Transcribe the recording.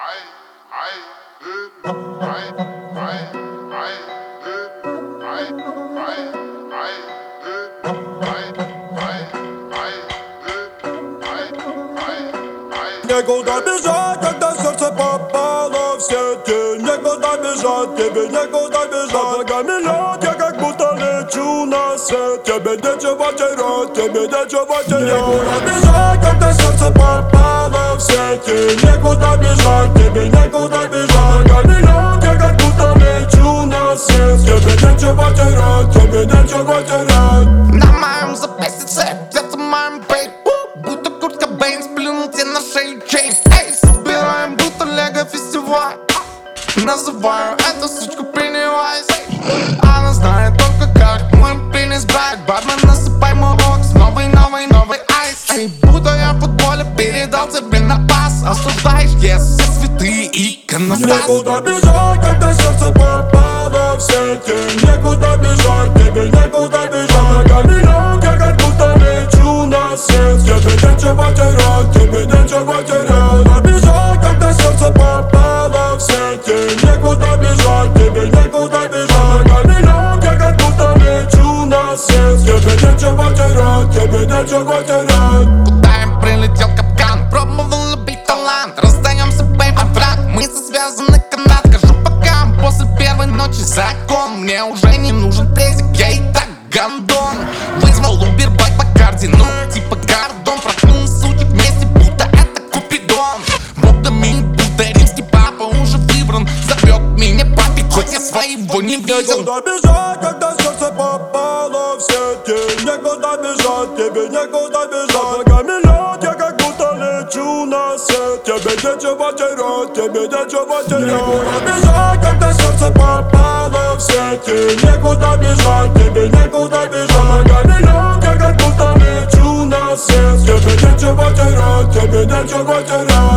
Некуда бежать, когда сердце попало в сети. Некуда бежать, тебе некуда бежать. Под ногами лед, я как будто лечу на сет. Тебе нечего терять, тебе нечего терять. Некуда бежать, когда сердце попало в сети. Некуда бежать, тебе некуда бежать. Под ногами лед, я как будто лечу на сет. Тебе нечего терять, тебе нечего терять. На моем запястье сердце моем бейт. Будто Курт Кобейн сплюнул тебе на шею чейн. Эй, собираем будто лего фестиваль. Называю эту сучку Pennywise. Она знает только как мой пенис брать. Батмен, насыпай мой рокс, новый айс. Эй, будто я в футболе передал тебе на пас. Осуждаешь, yes, все святые иконостас. Некуда бежать, когда сердце попало в сети. Некуда бежать, тебе некуда бежать. Ногами лед, я как будто лечу на сет. Тебе нечего терять, тебе нечего терять. Некуда бежать, когда сердце попало в сети. Некуда бежать, тебе некуда бежать. Ногами лед, я как будто лечу на сет. Тебе нечего терять, тебе нечего терять. Куда им прилетел капкан? Пробовал любить талант. Расстаемся, бейб, брат. Мы связаны канат. Скажу пока, после первой ночи закон. Мне уже не нужен презик, я и так гандон. Вызвал Убер, байк по карте, ну типа Гордон. Проткнул сучек вместе, будто это Купидон. Бог Доминик, будто римский папа уже выбран. Зовет меня папик, хоть я своего не видел. Некуда бежать, когда сердце попало в сети. Некуда бежать, тебе некуда бежать. Ногами лед, я как будто лечу на сет. Тебе нечего терять, тебе нечего терять. Некуда бежать, когда сердце попало в сети. Некуда бежать, тебе некуда бежать. Ногами лед, я как будто лечу на сет. Тебе нечего терять, тебе нечего терять.